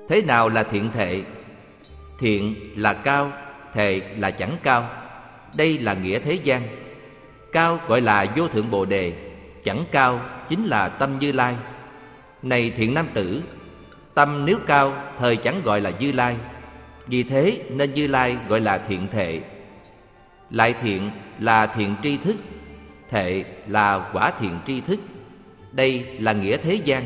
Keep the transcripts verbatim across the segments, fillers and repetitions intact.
Thế nào là thiện thệ? Thiện là cao, thệ là chẳng cao. Đây là nghĩa thế gian. Cao gọi là vô thượng Bồ Đề, chẳng cao chính là tâm Như Lai. Này thiện nam tử, tâm nếu cao thời chẳng gọi là Như Lai. Vì thế nên Như Lai gọi là thiện thệ. Lại thiện là thiện tri thức, thệ là quả thiện tri thức. Đây là nghĩa thế gian.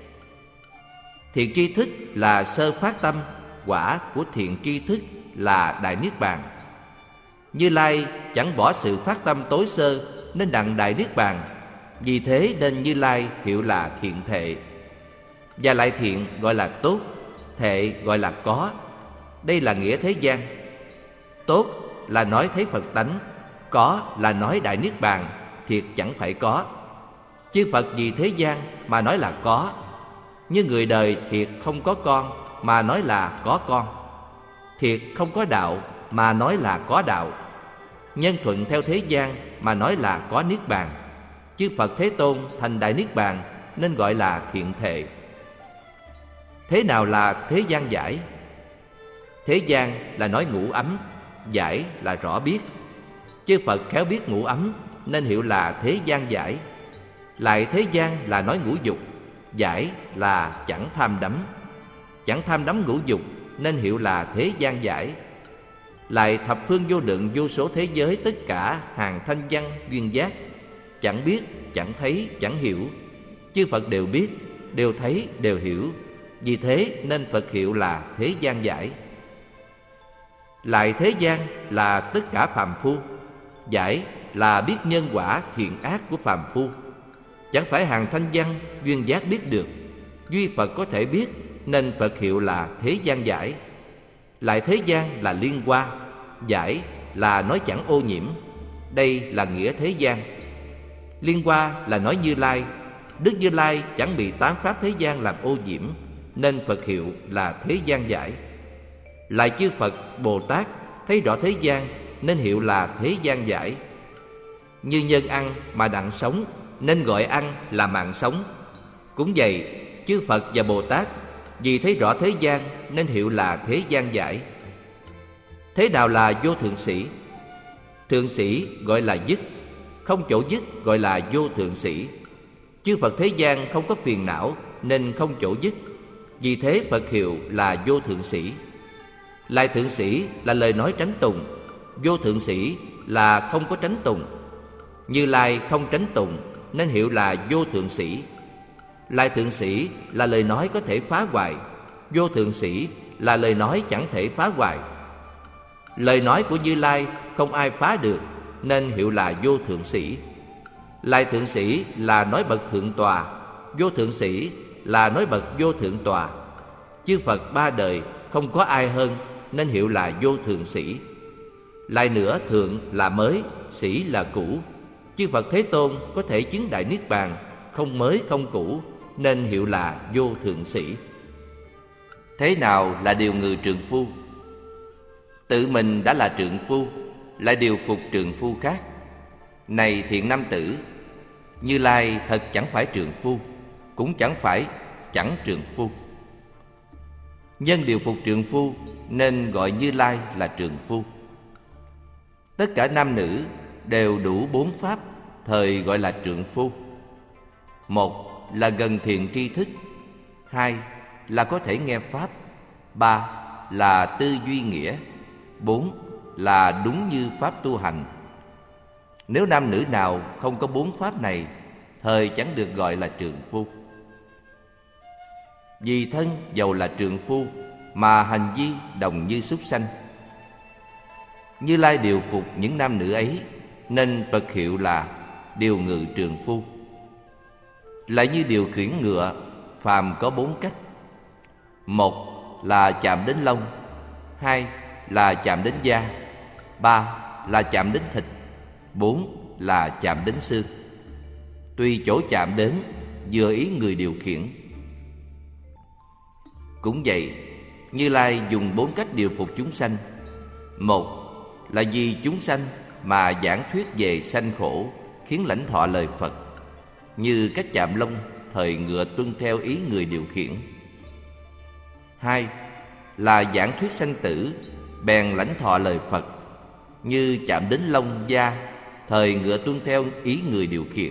Thiện tri thức là sơ phát tâm, quả của thiện tri thức là Đại Niết Bàn. Như Lai chẳng bỏ sự phát tâm tối sơ nên đặng Đại Niết Bàn. Vì thế nên Như Lai hiệu là thiện thệ. Và lại thiện gọi là tốt, thệ gọi là có. Đây là nghĩa thế gian. Tốt là nói thấy Phật tánh, có là nói Đại Niết Bàn, thiệt chẳng phải có. Chư Phật vì thế gian mà nói là có. Như người đời thiệt không có con mà nói là có con. Thiệt không có đạo mà nói là có đạo. Nhân thuận theo thế gian mà nói là có Niết Bàn. Chư Phật Thế Tôn thành Đại Niết Bàn nên gọi là thiện thệ. Thế nào là thế gian giải? Thế gian là nói ngũ ấm, giải là rõ biết. Chư Phật khéo biết ngũ ấm nên hiệu là thế gian giải. Lại thế gian là nói ngũ dục, giải là chẳng tham đắm. Chẳng tham đắm ngũ dục nên hiệu là thế gian giải. Lại thập phương vô lượng vô số thế giới tất cả hàng thanh văn duyên giác, chẳng biết, chẳng thấy, chẳng hiểu. Chư Phật đều biết, đều thấy, đều hiểu. Vì thế nên Phật hiệu là thế gian giải. Lại thế gian là tất cả phàm phu, giải là biết nhân quả thiện ác của phàm phu. Chẳng phải hàng thanh văn duyên giác biết được, duy Phật có thể biết nên Phật hiệu là thế gian giải. Lại thế gian là liên hoa, giải là nói chẳng ô nhiễm. Đây là nghĩa thế gian. Liên hoa là nói Như Lai, Đức Như Lai chẳng bị tám pháp thế gian làm ô nhiễm nên Phật hiệu là thế gian giải. Lại chư Phật Bồ Tát thấy rõ thế gian nên hiệu là thế gian giải. Như nhân ăn mà đặng sống nên gọi ăn là mạng sống. Cũng vậy, chư Phật và Bồ Tát vì thấy rõ thế gian nên hiệu là thế gian giải. Thế nào là vô thượng sĩ? Thượng sĩ gọi là dứt, không chỗ dứt gọi là vô thượng sĩ. Chư Phật thế gian không có phiền não nên không chỗ dứt. Vì thế Phật hiệu là vô thượng sĩ. Lại thượng sĩ là lời nói tránh tùng, vô thượng sĩ là không có tránh tùng. Như Lai không tránh tùng nên hiệu là vô thượng sĩ. Lại thượng sĩ là lời nói có thể phá hoại, vô thượng sĩ là lời nói chẳng thể phá hoại. Lời nói của Như Lai không ai phá được nên hiệu là vô thượng sĩ. Lại thượng sĩ là nói bậc thượng tòa, vô thượng sĩ là nói bậc vô thượng tòa. Chư Phật ba đời không có ai hơn nên hiệu là vô thượng sĩ. Lại nữa, thượng là mới, sĩ là cũ. Chư Phật Thế Tôn có thể chứng Đại Niết Bàn, không mới không cũ nên hiệu là vô thượng sĩ. Thế nào là điều ngự trượng phu? Tự mình đã là trượng phu, lại điều phục trượng phu khác. Này thiện nam tử, Như Lai thật chẳng phải trượng phu, cũng chẳng phải chẳng trượng phu. Nhân điều phục trượng phu nên gọi Như Lai là trượng phu. Tất cả nam nữ đều đủ bốn pháp, thời gọi là trượng phu. Một là gần thiện tri thức, hai là có thể nghe pháp, ba là tư duy nghĩa, bốn là đúng như pháp tu hành. Nếu nam nữ nào không có bốn pháp này, thời chẳng được gọi là trượng phu. Vì thân dầu là trượng phu mà hành vi đồng như súc sanh. Như Lai điều phục những nam nữ ấy nên Phật hiệu là điều ngự trượng phu. Lại như điều khiển ngựa, phàm có bốn cách. Một là chạm đến lông, hai là chạm đến da, ba là chạm đến thịt, bốn là chạm đến xương. Tùy chỗ chạm đến, vừa ý người điều khiển. Cũng vậy, Như Lai dùng bốn cách điều phục chúng sanh. Một là vì chúng sanh mà giảng thuyết về sanh khổ, khiến lãnh thọ lời Phật, như cách chạm lông, thời ngựa tuân theo ý người điều khiển. Hai là giảng thuyết sanh tử, bèn lãnh thọ lời Phật, như chạm đến lông da, thời ngựa tuân theo ý người điều khiển.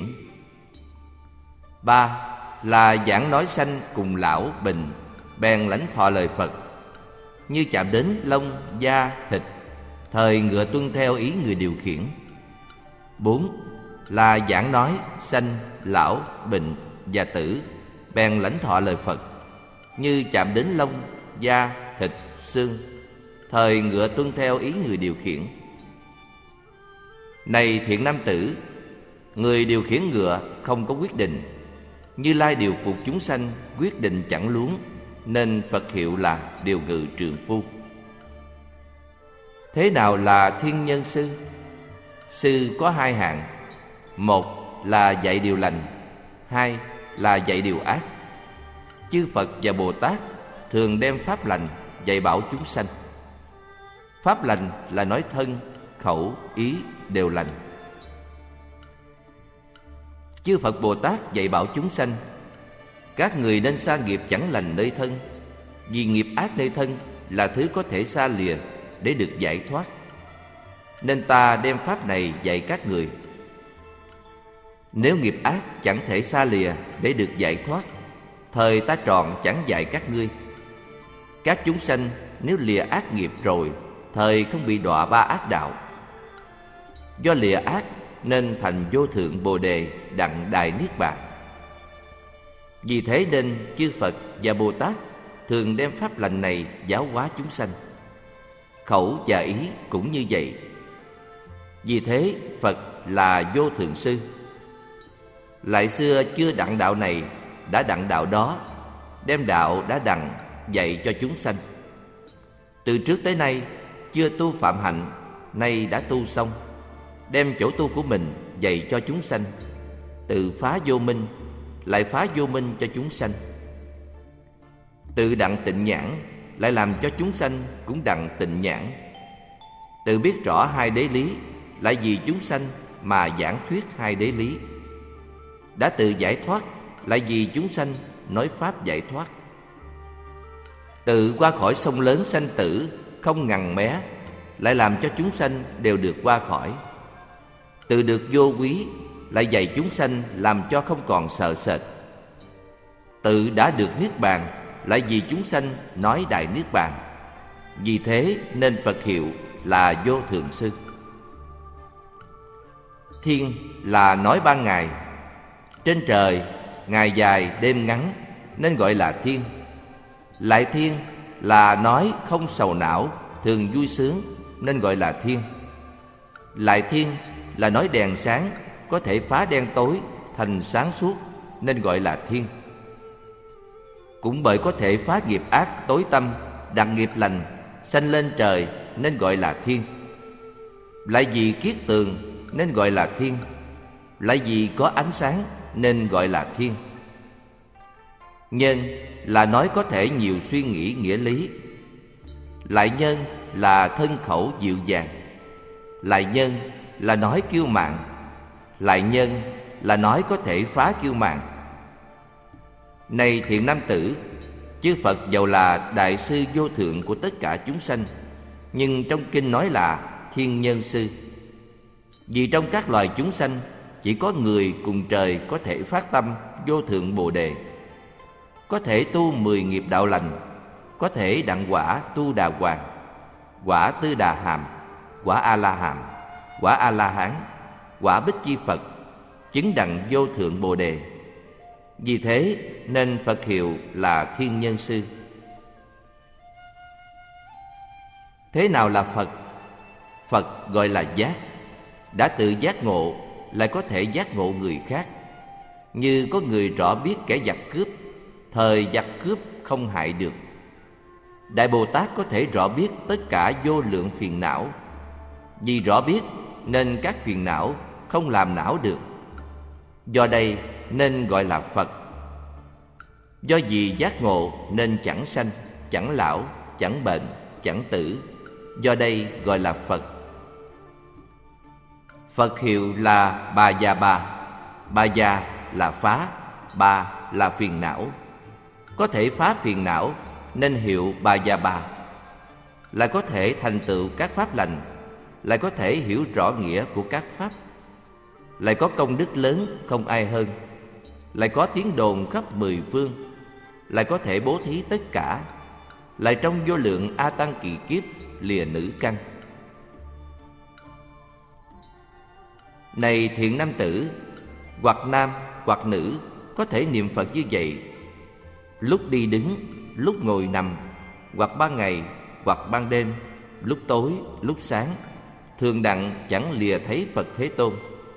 Ba là giảng nói sanh cùng lão bệnh, bèn lãnh thọ lời Phật, như chạm đến lông da thịt, thời ngựa tuân theo ý người điều khiển. Bốn là giảng nói sanh lão bệnh và tử, bèn lãnh thọ lời Phật, như chạm đến lông da thịt xương, thời ngựa tuân theo ý người điều khiển. Này thiện nam tử, người điều khiển ngựa không có quyết định, Như Lai điều phục chúng sanh, quyết định chẳng luống, nên Phật hiệu là điều ngự trượng phu. Thế nào là thiên nhân sư? Sư có hai hạng. Một là dạy điều lành, hai là dạy điều ác. Chư Phật và Bồ Tát thường đem pháp lành dạy bảo chúng sanh. Pháp lành là nói thân, khẩu, ý đều lành. Chư Phật Bồ Tát dạy bảo chúng sanh: các người nên xa nghiệp chẳng lành nơi thân, vì nghiệp ác nơi thân là thứ có thể xa lìa để được giải thoát, nên ta đem pháp này dạy các người. Nếu nghiệp ác chẳng thể xa lìa để được giải thoát, thời ta tròn chẳng dạy các ngươi. Các chúng sanh nếu lìa ác nghiệp rồi, thời không bị đọa ba ác đạo. Do lìa ác nên thành vô thượng Bồ Đề đặng đại niết bàn. Vì thế nên chư Phật và Bồ Tát thường đem pháp lành này giáo hóa chúng sanh. Khẩu và ý cũng như vậy. Vì thế Phật là vô thượng sư. Lại xưa chưa đặng đạo này, đã đặng đạo đó, đem đạo đã đặng dạy cho chúng sanh. Từ trước tới nay chưa tu phạm hạnh, nay đã tu xong, đem chỗ tu của mình dạy cho chúng sanh. Tự phá vô minh, lại phá vô minh cho chúng sanh. Tự đặng tịnh nhãn, lại làm cho chúng sanh cũng đặng tịnh nhãn. Tự biết rõ hai đế lý, lại vì chúng sanh mà giảng thuyết hai đế lý. Đã tự giải thoát, lại vì chúng sanh nói pháp giải thoát. Tự qua khỏi sông lớn sanh tử không ngằn mé, lại làm cho chúng sanh đều được qua khỏi. Tự được vô quý, lại dạy chúng sanh làm cho không còn sợ sệt. Tự đã được niết bàn, lại vì chúng sanh nói đại niết bàn. Vì thế nên Phật hiệu là vô thượng sư. Thiên là nói ban ngày. Trên trời ngày dài đêm ngắn nên gọi là thiên. Lại thiên là nói không sầu não, thường vui sướng nên gọi là thiên. Lại thiên là nói đèn sáng, có thể phá đen tối thành sáng suốt nên gọi là thiên. Cũng bởi có thể phá nghiệp ác tối tăm, đặng nghiệp lành sanh lên trời nên gọi là thiên. Lại vì kiết tường nên gọi là thiên. Lại vì có ánh sáng nên gọi là thiên. Nhân là nói có thể nhiều suy nghĩ nghĩa lý. Lại nhân là thân khẩu dịu dàng. Lại nhân là nói kiêu mạn. Lại nhân là nói có thể phá kiêu mạn. Này thiện nam tử, chư Phật dầu là đại sư vô thượng của tất cả chúng sanh, nhưng trong kinh nói là thiên nhân sư. Vì trong các loài chúng sanh, chỉ có người cùng trời có thể phát tâm vô thượng Bồ Đề, có thể tu mười nghiệp đạo lành, có thể đặng quả tu đà hoàng, quả tư đà hàm, quả a la hàm, quả a la hán, quả bích chi Phật, chứng đặng vô thượng Bồ Đề. Vì thế nên Phật hiệu là thiên nhân sư. Thế nào là Phật? Phật gọi là giác. Đã tự giác ngộ, lại có thể giác ngộ người khác. Như có người rõ biết kẻ giặc cướp, thời giặc cướp không hại được. Đại Bồ Tát có thể rõ biết tất cả vô lượng phiền não. Vì rõ biết nên các phiền não không làm não được. Do đây nên gọi là Phật. Do vì giác ngộ nên chẳng sanh, chẳng lão, chẳng bệnh, chẳng tử. Do đây gọi là Phật. Phật hiệu là Bà Già Bà. Bà Già là phá, Bà là phiền não. Có thể phá phiền não nên hiệu Bà Già Bà, lại có thể thành tựu các pháp lành, lại có thể hiểu rõ nghĩa của các pháp, lại có công đức lớn không ai hơn, lại có tiếng đồn khắp mười phương, lại có thể bố thí tất cả, lại trong vô lượng A Tăng kỳ kiếp lìa nữ căn. Này thiện nam tử, hoặc nam hoặc nữ có thể niệm Phật như vậy, lúc đi đứng, lúc ngồi nằm, hoặc ban ngày hoặc ban đêm, lúc tối lúc sáng, thường đặng chẳng lìa thấy Phật Thế Tôn.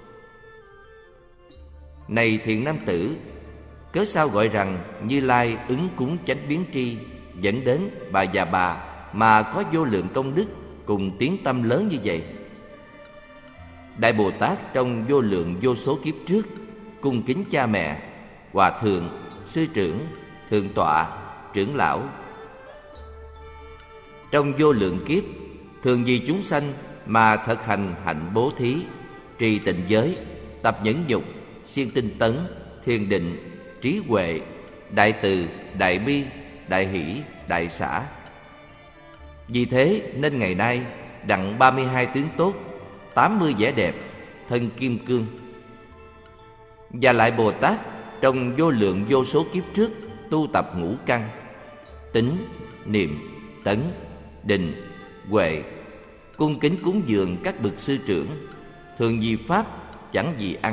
Này thiện nam tử, cớ sao gọi rằng Như Lai ứng cúng chánh biến tri dẫn đến Bà Già Bà mà có vô lượng công đức cùng tiếng tâm lớn như vậy? Đại Bồ Tát trong vô lượng vô số kiếp trước cung kính cha mẹ, hòa thượng, sư trưởng, thượng tọa, trưởng lão. Trong vô lượng kiếp thường vì chúng sanh mà thực hành hạnh bố thí, trì tịnh giới, tập nhẫn nhục, siêng tinh tấn, thiền định, trí huệ, đại từ, đại bi, đại hỷ, đại xả. Vì thế nên ngày nay đặng ba mươi hai tướng tốt, tám mươi vẻ đẹp, thân kim cương. Và lại Bồ Tát trong vô lượng vô số kiếp trước tu tập ngũ căn: tín, niệm, tấn, định, huệ, cung kính cúng dường các bậc sư trưởng, thường vì pháp, chẳng vì ăn.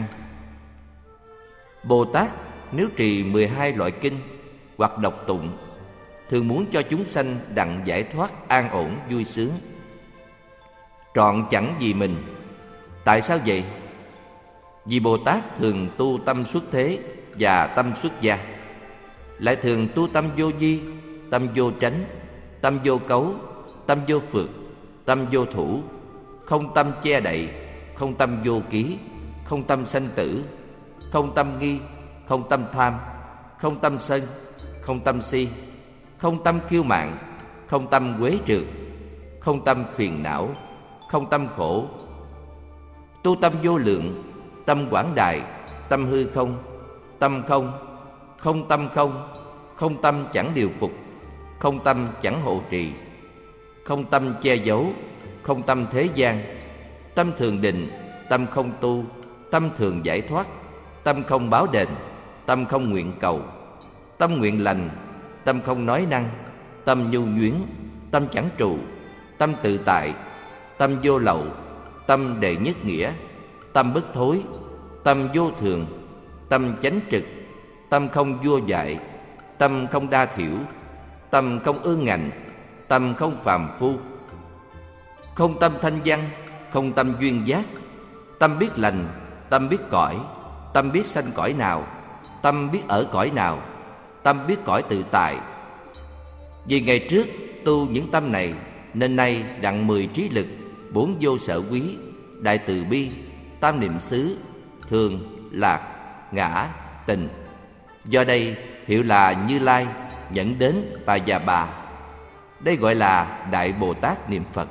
Bồ Tát nếu trì mười hai loại kinh hoặc đọc tụng, thường muốn cho chúng sanh đặng giải thoát an ổn vui sướng, trọn chẳng vì mình. Tại sao vậy? Vì Bồ Tát thường tu tâm xuất thế và tâm xuất gia, lại thường tu tâm vô vi, tâm vô tránh, tâm vô cấu, tâm vô phược, tâm vô thủ, không tâm che đậy, không tâm vô ký, không tâm sanh tử, không tâm nghi, không tâm tham, không tâm sân, không tâm si, không tâm kiêu mạn, không tâm quế trượt, không tâm phiền não, không tâm khổ. Tu tâm vô lượng, tâm quảng đại, tâm hư không, tâm không, không tâm không, không tâm chẳng điều phục, không tâm chẳng hộ trì, không tâm che giấu, không tâm thế gian, tâm thường định, tâm không tu, tâm thường giải thoát, tâm không báo đền, tâm không nguyện cầu, tâm nguyện lành, tâm không nói năng, tâm nhu nhuyến, tâm chẳng trụ, tâm tự tại, tâm vô lậu, tâm đệ nhất nghĩa, tâm bất thối, tâm vô thường, tâm chánh trực, tâm không vua dại, tâm không đa thiểu, tâm không ương ngạnh, tâm không phàm phu, không tâm thanh văn, không tâm duyên giác, tâm biết lành, tâm biết cõi, tâm biết sanh cõi nào, tâm biết ở cõi nào, tâm biết cõi tự tại. Vì ngày trước tu những tâm này, nên nay đặng mười trí lực, bốn vô sở quý, đại từ bi, tam niệm xứ, thường, lạc, ngã, tình. Do đây hiệu là Như Lai dẫn đến Bà Già Bà. Đây gọi là Đại Bồ Tát niệm Phật.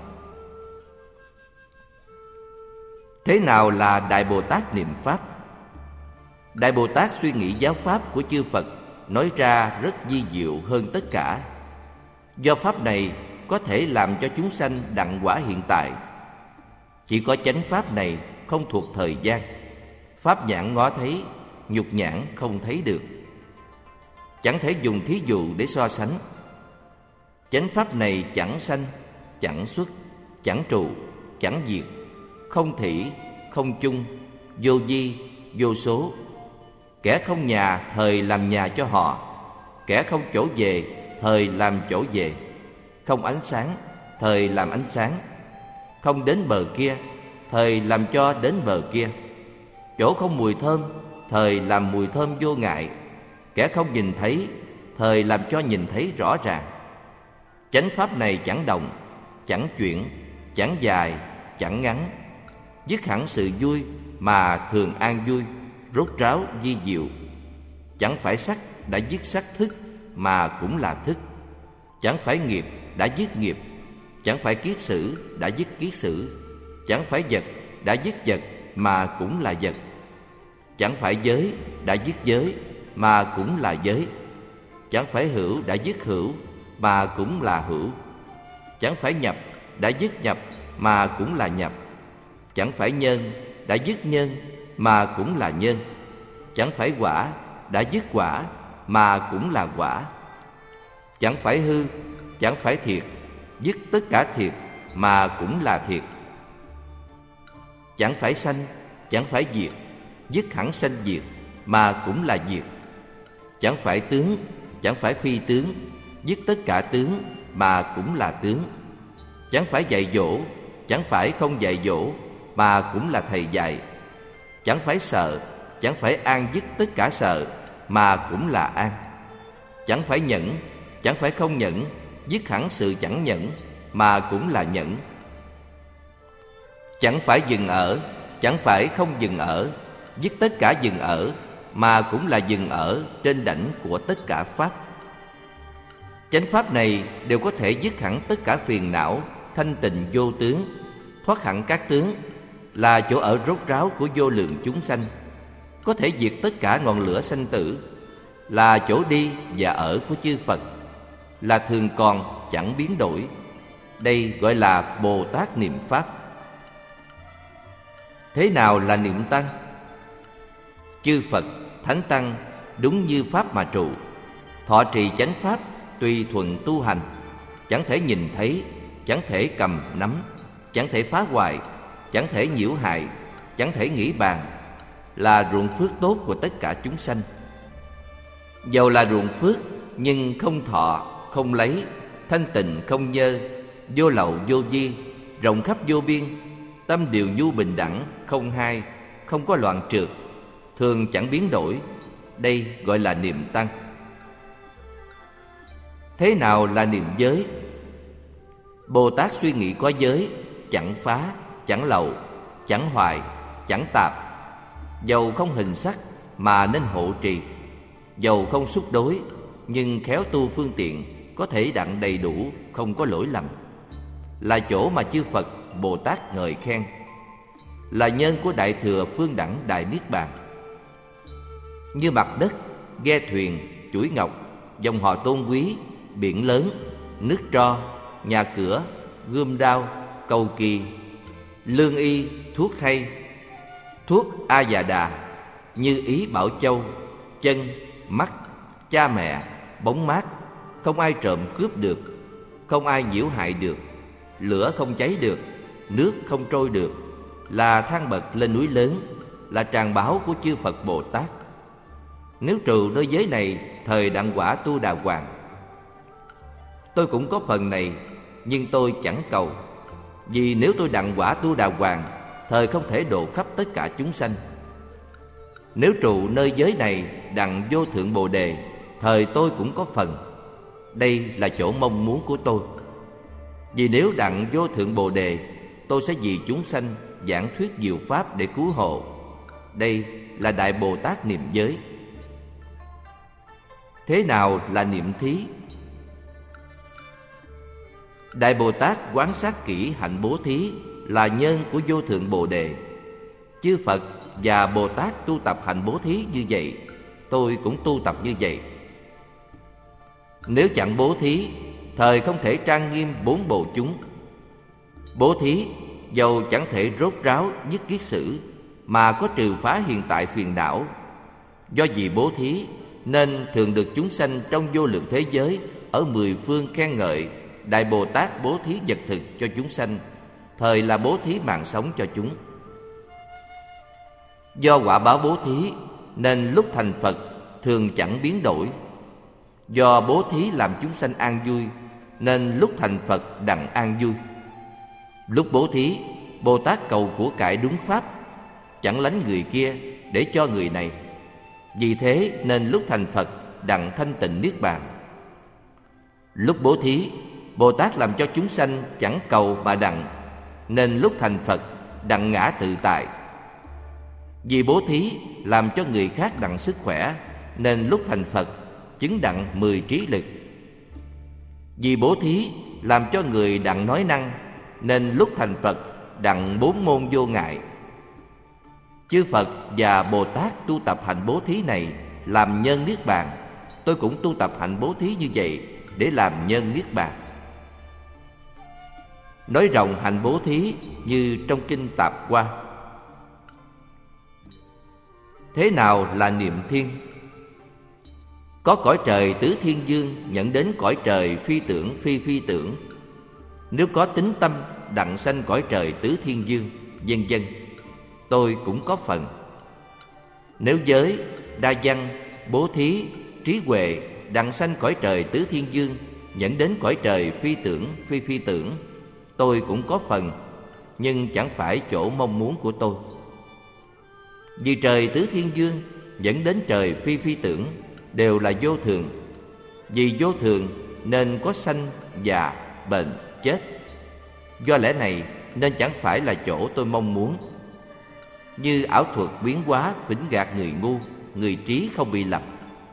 Thế nào là Đại Bồ Tát niệm Pháp? Đại Bồ Tát suy nghĩ giáo pháp của chư Phật, nói ra rất vi diệu hơn tất cả. Do pháp này có thể làm cho chúng sanh đặng quả hiện tại. Chỉ có chánh pháp này không thuộc thời gian, pháp nhãn ngó thấy, nhục nhãn không thấy được, chẳng thể dùng thí dụ để so sánh. Chánh pháp này chẳng sanh, chẳng xuất, chẳng trụ, chẳng diệt, không thỉ, không chung, vô vi, vô số. Kẻ không nhà thời làm nhà cho họ, kẻ không chỗ về thời làm chỗ về, không ánh sáng thời làm ánh sáng, không đến bờ kia thời làm cho đến bờ kia, chỗ không mùi thơm thời làm mùi thơm vô ngại, kẻ không nhìn thấy thời làm cho nhìn thấy rõ ràng. Chánh pháp này chẳng động, chẳng chuyển, chẳng dài, chẳng ngắn, dứt hẳn sự vui mà thường an vui, rốt ráo vi diệu. Chẳng phải sắc đã dứt sắc thức mà cũng là thức, chẳng phải nghiệp đã dứt nghiệp, chẳng phải kiết sử đã dứt kiết sử, chẳng phải vật đã dứt vật mà cũng là vật, chẳng phải giới đã dứt giới mà cũng là giới, chẳng phải hữu đã dứt hữu mà cũng là hữu. Chẳng phải nhập đã dứt nhập mà cũng là nhập. Chẳng phải nhân đã dứt nhân mà cũng là nhân. Chẳng phải quả đã dứt quả mà cũng là quả. Chẳng phải hư, chẳng phải thiệt, dứt tất cả thiệt mà cũng là thiệt. Chẳng phải sanh, chẳng phải diệt, dứt hẳn sanh diệt mà cũng là diệt. Chẳng phải tướng, chẳng phải phi tướng, dứt tất cả tướng mà cũng là tướng. Chẳng phải dạy dỗ, chẳng phải không dạy dỗ mà cũng là thầy dạy. Chẳng phải sợ, chẳng phải an dứt tất cả sợ mà cũng là an. Chẳng phải nhẫn, chẳng phải không nhẫn, dứt hẳn sự chẳng nhẫn mà cũng là nhẫn. Chẳng phải dừng ở, chẳng phải không dừng ở, dứt tất cả dừng ở mà cũng là dừng ở trên đảnh của tất cả pháp. Chánh pháp này đều có thể dứt hẳn tất cả phiền não, thanh tịnh vô tướng, thoát hẳn các tướng, là chỗ ở rốt ráo của vô lượng chúng sanh, có thể diệt tất cả ngọn lửa sanh tử, là chỗ đi và ở của chư Phật, là thường còn chẳng biến đổi. Đây gọi là Bồ Tát niệm pháp. Thế nào là niệm tăng? Chư Phật, Thánh Tăng đúng như pháp mà trụ, thọ trì chánh pháp tùy thuận tu hành, chẳng thể nhìn thấy, chẳng thể cầm nắm, chẳng thể phá hoại, chẳng thể nhiễu hại, chẳng thể nghĩ bàn, là ruộng phước tốt của tất cả chúng sanh. Dầu là ruộng phước nhưng không thọ, không lấy, thanh tịnh không nhơ, vô lậu vô vi, rộng khắp vô biên, tâm điều nhu bình đẳng, không hai, không có loạn trượt, thường chẳng biến đổi. Đây gọi là niệm tăng. Thế nào là niệm giới? Bồ Tát suy nghĩ có giới, chẳng phá, chẳng lậu, chẳng hoại, chẳng tạp. Dầu không hình sắc mà nên hộ trì, dầu không xúc đối nhưng khéo tu phương tiện, có thể đặng đầy đủ, không có lỗi lầm, là chỗ mà chư Phật Bồ Tát ngợi khen, là nhân của đại thừa phương đẳng đại niết bàn. Như mặt đất, ghe thuyền, chuỗi ngọc, dòng họ tôn quý, biển lớn, nước tro, nhà cửa, gươm đao, cầu kỳ, lương y, thuốc hay, thuốc A Già Đà, như ý Bảo Châu, chân, mắt, cha mẹ, bóng mát, không ai trộm cướp được, không ai nhiễu hại được, lửa không cháy được, nước không trôi được, là thang bậc lên núi lớn, là tràng bảo của chư Phật Bồ Tát. Nếu trừ nơi giới này thời đặng quả tu đà hoàng. Tôi cũng có phần này, nhưng tôi chẳng cầu, vì nếu tôi đặng quả tu đà hoàng, thời không thể độ khắp tất cả chúng sanh. Nếu trụ nơi giới này đặng vô thượng Bồ Đề, thời tôi cũng có phần. Đây là chỗ mong muốn của tôi. Vì nếu đặng vô thượng Bồ Đề, tôi sẽ vì chúng sanh giảng thuyết diệu pháp để cứu hộ. Đây là Đại Bồ Tát niệm giới. Thế nào là niệm thí? Đại Bồ Tát quán sát kỹ hạnh bố thí là nhân của vô thượng Bồ Đề. Chư Phật và Bồ Tát tu tập hạnh bố thí như vậy, tôi cũng tu tập như vậy. Nếu chẳng bố thí, thời không thể trang nghiêm bốn bộ chúng. Bố thí, dầu chẳng thể rốt ráo nhất kiết sử, mà có trừ phá hiện tại phiền não. Do vì bố thí, nên thường được chúng sanh trong vô lượng thế giới ở mười phương khen ngợi. Đại Bồ Tát bố thí vật thực cho chúng sanh, thời là bố thí mạng sống cho chúng. Do quả báo bố thí, nên lúc thành Phật thường chẳng biến đổi. Do bố thí làm chúng sanh an vui, nên lúc thành Phật đặng an vui. Lúc bố thí, Bồ Tát cầu của cải đúng pháp, chẳng lánh người kia để cho người này. Vì thế nên lúc thành Phật đặng thanh tịnh niết bàn. Lúc bố thí, Bồ Tát làm cho chúng sanh chẳng cầu mà đặng, nên lúc thành Phật đặng ngã tự tại. Vì bố thí làm cho người khác đặng sức khỏe, nên lúc thành Phật chứng đặng mười trí lực. Vì bố thí làm cho người đặng nói năng, nên lúc thành Phật đặng bốn môn vô ngại. Chư Phật và Bồ Tát tu tập hạnh bố thí này làm nhân niết bàn, tôi cũng tu tập hạnh bố thí như vậy để làm nhân niết bàn. Nói rộng hạnh bố thí như trong kinh Tạp Hoa. Thế nào là niệm thiên? Có cõi trời tứ thiên dương dẫn đến cõi trời phi tưởng phi phi tưởng. Nếu có tín tâm đặng sanh cõi trời tứ thiên dương, vân vân, tôi cũng có phần. Nếu giới, đa văn, bố thí, trí huệ đặng sanh cõi trời tứ thiên dương dẫn đến cõi trời phi tưởng phi phi tưởng, tôi cũng có phần, nhưng chẳng phải chỗ mong muốn của tôi. Vì trời tứ thiên dương dẫn đến trời phi phi tưởng đều là vô thường. Vì vô thường nên có sanh, già, bệnh, chết. Do lẽ này nên chẳng phải là chỗ tôi mong muốn. Như ảo thuật biến hóa vĩnh gạt người ngu, người trí không bị lầm.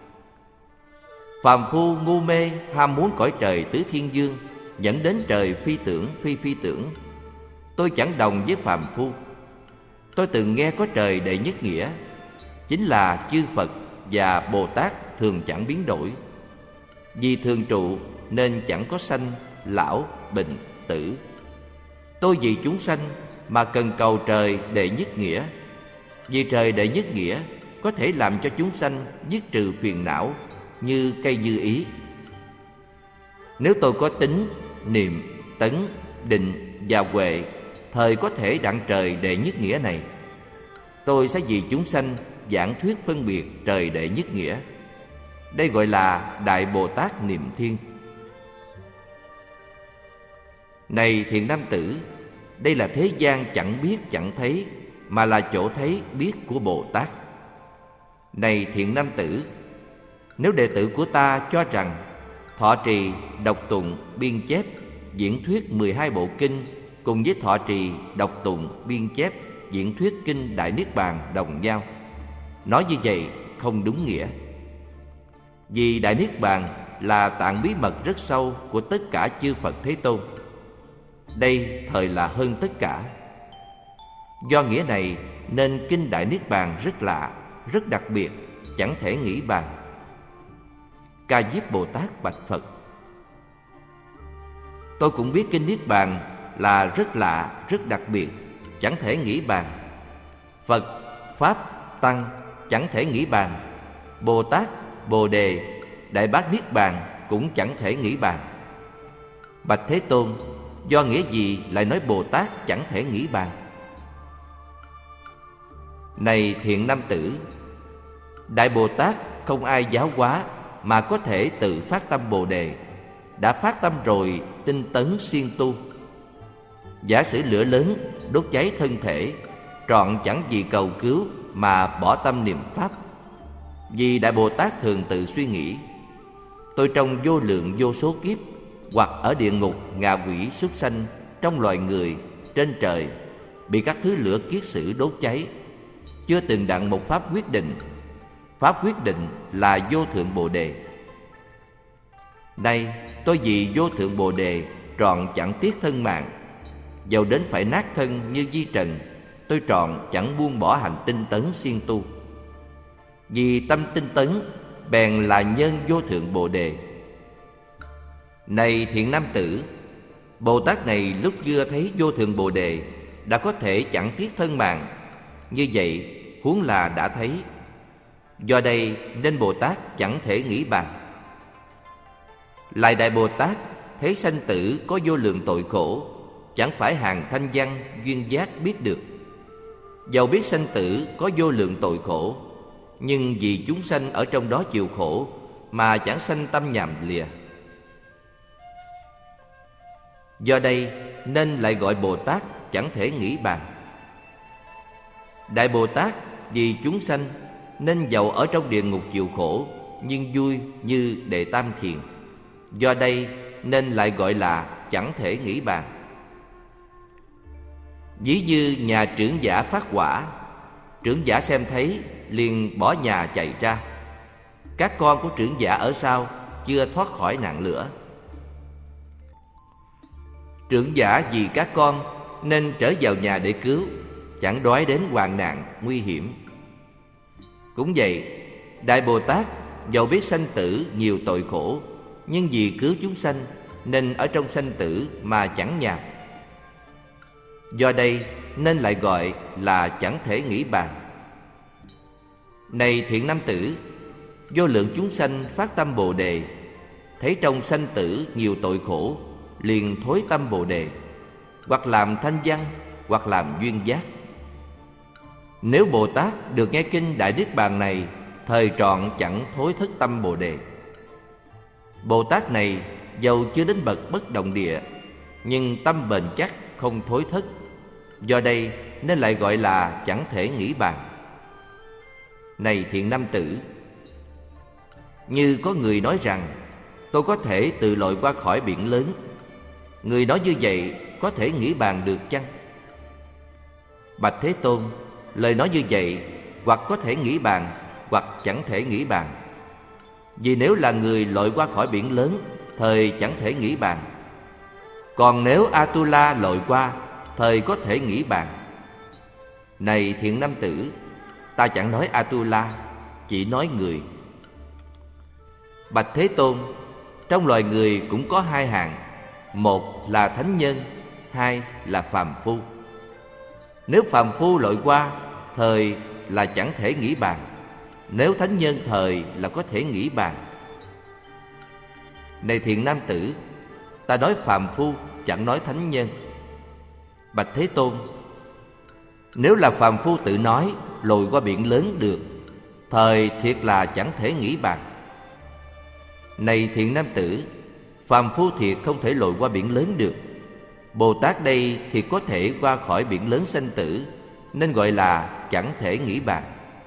Phàm phu ngu mê ham muốn cõi trời tứ thiên dương dẫn đến trời phi tưởng phi phi tưởng. Tôi chẳng đồng với phàm phu. Tôi từng nghe có trời đệ nhất nghĩa, chính là chư Phật và Bồ Tát thường chẳng biến đổi. Vì thường trụ nên chẳng có sanh, lão, bệnh, tử. Tôi vì chúng sanh mà cần cầu trời đệ nhất nghĩa. Vì trời đệ nhất nghĩa có thể làm cho chúng sanh dứt trừ phiền não như cây như ý. Nếu tôi có tính, niệm, tấn, định và huệ thời có thể đặng trời đệ nhất nghĩa này, tôi sẽ vì chúng sanh giảng thuyết phân biệt trời đệ nhất nghĩa. Đây gọi là Đại Bồ Tát niệm thiên. Này thiện nam tử, đây là thế gian chẳng biết chẳng thấy, mà là chỗ thấy biết của Bồ Tát. Này thiện nam tử, nếu đệ tử của ta cho rằng thọ trì, đọc tụng, biên chép, diễn thuyết mười hai bộ kinh cùng với thọ trì, đọc tụng, biên chép, diễn thuyết kinh Đại Niết Bàn đồng nhau, nói như vậy không đúng nghĩa. Vì Đại Niết Bàn là tạng bí mật rất sâu của tất cả chư Phật Thế Tôn. Đây thời là hơn tất cả. Do nghĩa này nên kinh Đại Niết Bàn rất lạ, rất đặc biệt, chẳng thể nghĩ bàn. Ca Diếp Bồ Tát bạch Phật: tôi cũng biết kinh Niết Bàn là rất lạ, rất đặc biệt, chẳng thể nghĩ bàn. Phật, Pháp, Tăng chẳng thể nghĩ bàn. Bồ Tát, Bồ Đề, Đại Bát Niết Bàn cũng chẳng thể nghĩ bàn. Bạch Thế Tôn, do nghĩa gì lại nói Bồ Tát chẳng thể nghĩ bàn? Này thiện nam tử, Đại Bồ Tát không ai giáo hóa mà có thể tự phát tâm Bồ Đề. Đã phát tâm rồi tinh tấn siêng tu. Giả sử lửa lớn đốt cháy thân thể, trọn chẳng vì cầu cứu mà bỏ tâm niệm Pháp. Vì Đại Bồ Tát thường tự suy nghĩ: tôi trong vô lượng vô số kiếp, hoặc ở địa ngục, ngạ quỷ, súc sanh, trong loài người, trên trời, bị các thứ lửa kiết sử đốt cháy, chưa từng đặng một pháp quyết định. Pháp quyết định là vô thượng Bồ Đề. Nay tôi vì vô thượng Bồ Đề trọn chẳng tiếc thân mạng, dầu đến phải nát thân như di trần, tôi trọn chẳng buông bỏ hành tinh tấn siêng tu. Vì tâm tinh tấn bèn là nhân vô thượng Bồ Đề. Này thiện nam tử, Bồ Tát này lúc chưa thấy vô thượng Bồ Đề đã có thể chẳng tiếc thân mạng. Như vậy huống là đã thấy. Do đây nên Bồ Tát chẳng thể nghĩ bàn. Lại Đại Bồ Tát thấy sanh tử có vô lượng tội khổ, chẳng phải hàng thanh văn duyên giác biết được. Dầu biết sanh tử có vô lượng tội khổ, nhưng vì chúng sanh ở trong đó chịu khổ mà chẳng sanh tâm nhàm lìa. Do đây nên lại gọi Bồ Tát chẳng thể nghĩ bàn. Đại Bồ Tát vì chúng sanh nên dầu ở trong địa ngục chịu khổ, nhưng vui như Đệ Tam Thiền. Do đây nên lại gọi là chẳng thể nghĩ bàn. Ví như nhà trưởng giả phát hỏa, trưởng giả xem thấy liền bỏ nhà chạy ra. Các con của trưởng giả ở sau chưa thoát khỏi nạn lửa. Trưởng giả vì các con nên trở vào nhà để cứu, chẳng đói đến hoạn nạn nguy hiểm. Cũng vậy, Đại Bồ Tát dầu biết sanh tử nhiều tội khổ, nhưng vì cứu chúng sanh nên ở trong sanh tử mà chẳng nhàm. Do đây nên lại gọi là chẳng thể nghĩ bàn. Này thiện nam tử, vô lượng chúng sanh phát tâm Bồ Đề, thấy trong sanh tử nhiều tội khổ, liền thối tâm Bồ Đề, hoặc làm thanh văn, hoặc làm duyên giác. Nếu Bồ Tát được nghe kinh Đại Niết Bàn này, thời trọn chẳng thối thất tâm Bồ Đề. Bồ Tát này dầu chưa đến bậc bất động địa, nhưng tâm bền chắc không thối thất. Do đây nên lại gọi là chẳng thể nghĩ bàn. Này thiện nam tử, như có người nói rằng tôi có thể tự lội qua khỏi biển lớn, người nói như vậy có thể nghĩ bàn được chăng? Bạch Thế Tôn, lời nói như vậy hoặc có thể nghĩ bàn, hoặc chẳng thể nghĩ bàn. Vì nếu là người lội qua khỏi biển lớn, thời chẳng thể nghĩ bàn. Còn nếu Atula lội qua, thời có thể nghĩ bàn. Này thiện nam tử, ta chẳng nói Atula, chỉ nói người. Bạch Thế Tôn, trong loài người cũng có hai hạng, một là thánh nhân, hai là phàm phu. Nếu phàm phu lội qua, thời là chẳng thể nghĩ bàn. Nếu thánh nhân, thời là có thể nghĩ bàn. Này thiện nam tử, ta nói phàm phu, chẳng nói thánh nhân. Bạch Thế Tôn, nếu là phàm phu tự nói lội qua biển lớn được, thời thiệt là chẳng thể nghĩ bàn. Này thiện nam tử, phàm phu thiệt không thể lội qua biển lớn được. Bồ Tát đây thì có thể qua khỏi biển lớn sanh tử, nên gọi là chẳng thể nghĩ bàn.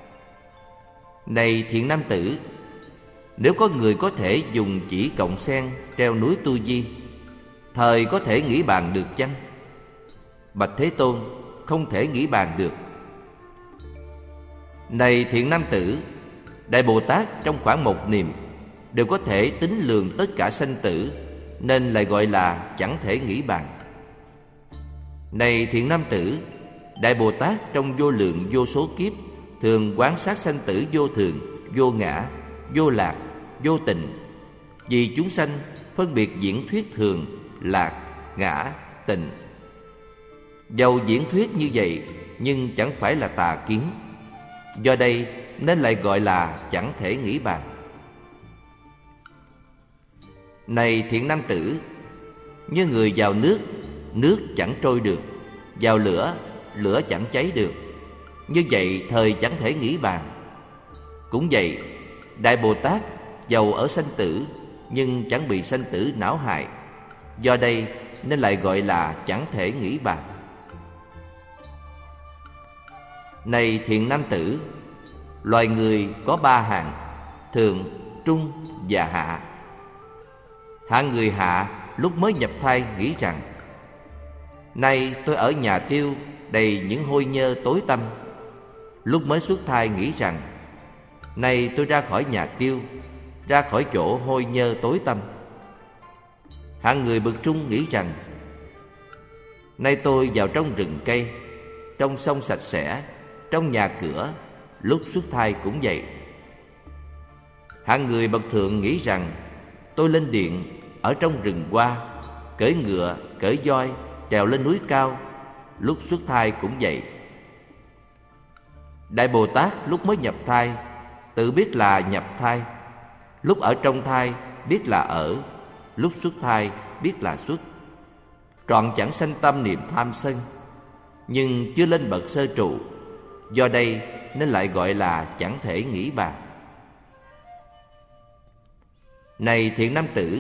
Này thiện nam tử, nếu có người có thể dùng chỉ cộng sen treo núi Tu Di, thời có thể nghĩ bàn được chăng? Bạch Thế Tôn, không thể nghĩ bàn được. Này thiện nam tử, Đại Bồ Tát trong khoảng một niệm đều có thể tính lường tất cả sanh tử, nên lại gọi là chẳng thể nghĩ bàn. Này thiện nam tử, Đại Bồ Tát trong vô lượng vô số kiếp thường quán sát sanh tử vô thường, vô ngã, vô lạc, vô tình. Vì chúng sanh phân biệt diễn thuyết thường, lạc, ngã, tình. Dầu diễn thuyết như vậy, nhưng chẳng phải là tà kiến. Do đây nên lại gọi là chẳng thể nghĩ bàn. Này thiện nam tử, như người vào nước, nước chẳng trôi được, vào lửa, lửa chẳng cháy được. Như vậy thời chẳng thể nghĩ bàn. Cũng vậy, Đại Bồ Tát dầu ở sanh tử, nhưng chẳng bị sanh tử não hại. Do đây nên lại gọi là chẳng thể nghĩ bàn. Này thiện nam tử, loài người có ba hạng, thượng, trung và hạ. Hạng người hạ lúc mới nhập thai nghĩ rằng: nay tôi ở nhà tiêu đầy những hôi nhơ tối tăm. Lúc mới xuất thai nghĩ rằng: nay tôi ra khỏi nhà tiêu, ra khỏi chỗ hôi nhơ tối tăm. Hạng người bậc trung nghĩ rằng: nay tôi vào trong rừng cây, trong sông sạch sẽ, trong nhà cửa, lúc xuất thai cũng vậy. Hạng người bậc thượng nghĩ rằng: tôi lên điện, ở trong rừng hoa, cưỡi ngựa, cưỡi voi, trèo lên núi cao, lúc xuất thai cũng vậy. Đại Bồ Tát lúc mới nhập thai tự biết là nhập thai, lúc ở trong thai biết là ở, lúc xuất thai biết là xuất. Trọn chẳng sanh tâm niệm tham sân, nhưng chưa lên bậc sơ trụ. Do đây nên lại gọi là chẳng thể nghĩ bàn. Này thiện nam tử,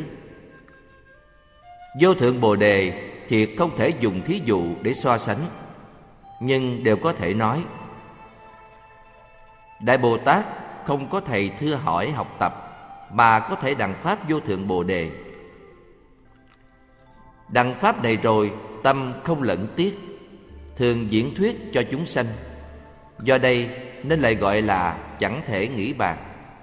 vô thượng Bồ Đề thiệt không thể dùng thí dụ để so sánh, nhưng đều có thể nói. Đại Bồ Tát không có thầy thưa hỏi học tập, mà có thể đặng pháp vô thượng Bồ Đề. Đặng pháp này rồi, tâm không lẫn tiếc, thường diễn thuyết cho chúng sanh. Do đây nên lại gọi là chẳng thể nghĩ bàn.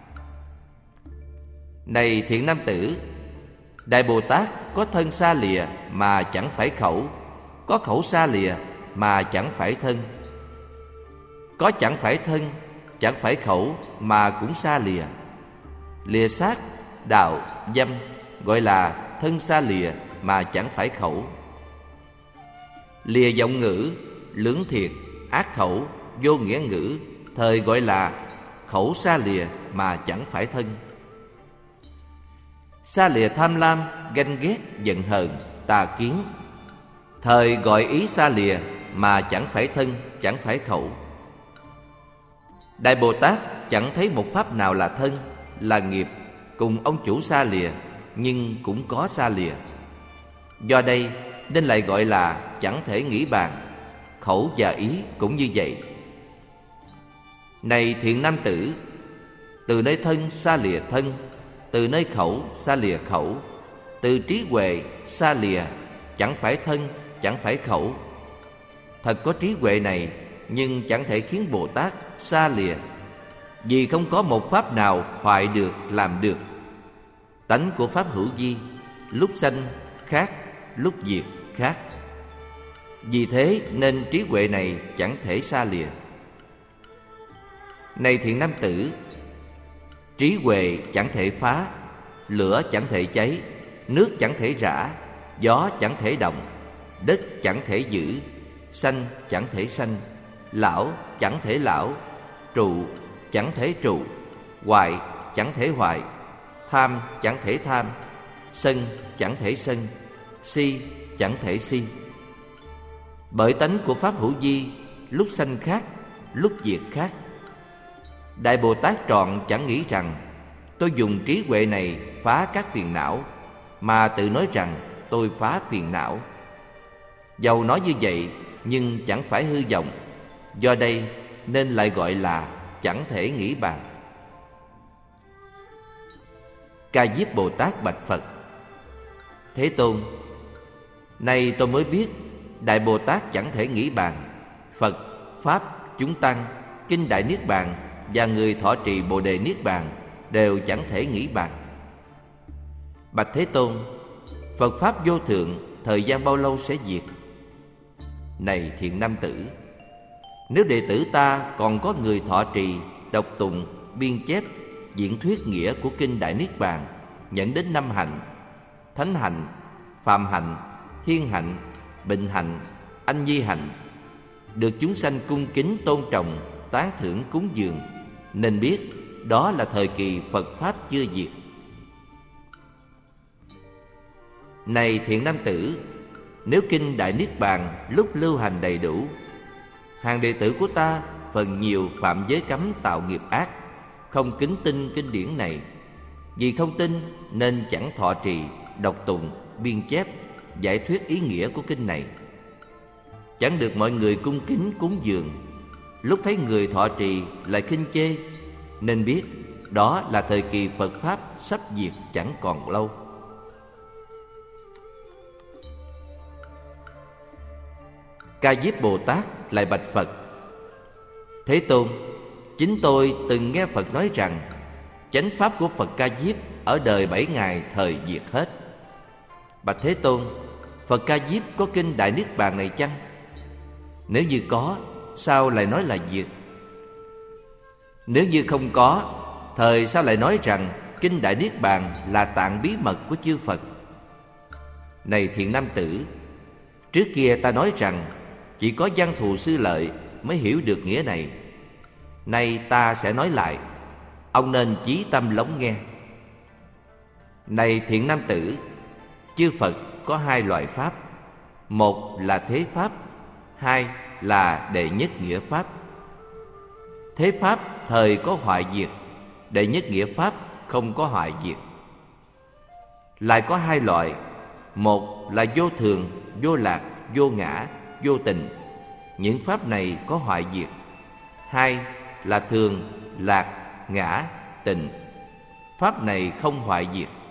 Này thiện nam tử, Đại Bồ Tát có thân xa lìa mà chẳng phải khẩu, có khẩu xa lìa mà chẳng phải thân, có chẳng phải thân, chẳng phải khẩu mà cũng xa lìa. Lìa sát, đạo, dâm, gọi là thân xa lìa mà chẳng phải khẩu. Lìa giọng ngữ, lưỡng thiệt, ác khẩu, vô nghĩa ngữ, thời gọi là khẩu xa lìa mà chẳng phải thân. Xa lìa tham lam, ganh ghét, giận hờn, tà kiến, thời gọi ý xa lìa mà chẳng phải thân, chẳng phải khẩu. Đại Bồ Tát chẳng thấy một pháp nào là thân, là nghiệp, cùng ông chủ xa lìa, nhưng cũng có xa lìa. Do đây nên lại gọi là chẳng thể nghĩ bàn. Khẩu và ý cũng như vậy. Này thiện nam tử, từ nơi thân xa lìa thân, từ nơi khẩu xa lìa khẩu, từ trí huệ xa lìa, chẳng phải thân, chẳng phải khẩu. Thật có trí huệ này, nhưng chẳng thể khiến Bồ Tát xa lìa, vì không có một pháp nào hoại được, làm được. Tánh của pháp hữu vi, lúc sanh khác, lúc diệt khác. Vì thế nên trí huệ này chẳng thể xa lìa. Này thiện nam tử, trí huệ chẳng thể phá, lửa chẳng thể cháy, nước chẳng thể rã, gió chẳng thể động, đất chẳng thể giữ, sanh chẳng thể sanh, lão chẳng thể lão, trụ chẳng thể trụ, hoại chẳng thể hoại, tham chẳng thể tham, sân chẳng thể sân, si chẳng thể si. Bởi tánh của pháp hữu vi, lúc sanh khác, lúc diệt khác. Đại Bồ Tát trọn chẳng nghĩ rằng tôi dùng trí huệ này phá các phiền não, mà tự nói rằng tôi phá phiền não. Dầu nói như vậy, nhưng chẳng phải hư vọng. Do đây nên lại gọi là chẳng thể nghĩ bàn. Ca Diếp Bồ Tát bạch Phật: Thế Tôn, nay tôi mới biết Đại Bồ Tát chẳng thể nghĩ bàn. Phật, Pháp, chúng tăng, Kinh Đại Niết Bàn và người thọ trì Bồ Đề Niết Bàn đều chẳng thể nghĩ bàn. Bạch Thế Tôn, Phật Pháp vô thượng, thời gian bao lâu sẽ diệt? Này thiện nam tử, nếu đệ tử ta còn có người thọ trì, đọc tụng, biên chép, diễn thuyết nghĩa của Kinh Đại Niết Bàn, nhận đến năm hạnh: thánh hạnh, phàm hạnh, thiên hạnh, bình hạnh, anh nhi hạnh, được chúng sanh cung kính tôn trọng, tán thưởng cúng dường, nên biết đó là thời kỳ Phật Pháp chưa diệt. Này thiện nam tử, nếu Kinh Đại Niết Bàn lúc lưu hành đầy đủ, hàng đệ tử của ta phần nhiều phạm giới cấm tạo nghiệp ác, không kính tin kinh điển này. Vì không tin nên chẳng thọ trì, đọc tụng, biên chép, giải thuyết ý nghĩa của kinh này. Chẳng được mọi người cung kính cúng dường. Lúc thấy người thọ trì lại khinh chê, nên biết đó là thời kỳ Phật Pháp sắp diệt chẳng còn lâu. Ca Diếp Bồ Tát lại bạch Phật: Thế Tôn, chính tôi từng nghe Phật nói rằng chánh pháp của Phật Ca Diếp ở đời bảy ngày thời diệt hết. Bạch Thế Tôn, Phật Ca Diếp có Kinh Đại Niết Bàn này chăng? Nếu như có, sao lại nói là diệt? Nếu như không có, thời sao lại nói rằng Kinh Đại Niết Bàn là tạng bí mật của chư Phật? Này thiện nam tử, trước kia ta nói rằng chỉ có Văn Thù Sư Lợi mới hiểu được nghĩa này. Nay ta sẽ nói lại, ông nên chí tâm lắng nghe. Này thiện nam tử, chư Phật có hai loại pháp: một là thế pháp, hai là đệ nhất nghĩa pháp. Thế pháp thời có hoại diệt, đệ nhất nghĩa pháp không có hoại diệt. Lại có hai loại: một là vô thường, vô lạc, vô ngã, vô tình. Những pháp này có hoại diệt. Hai là thường, lạc, ngã, tình. Pháp này không hoại diệt.